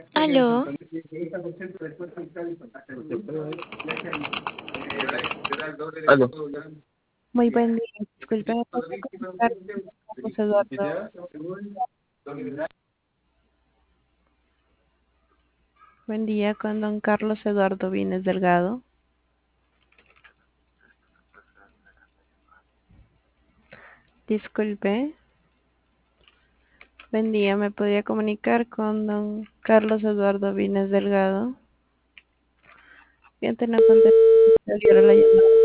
Aló, Aló. muy buen día. Disculpe, ¿me podría comunicar con Carlos Eduardo? Buen día con don Carlos Eduardo Vines Delgado. Disculpe, buen día, ¿me podría comunicar con don Carlos Eduardo Vines Delgado? Bien, no contestar la llamada.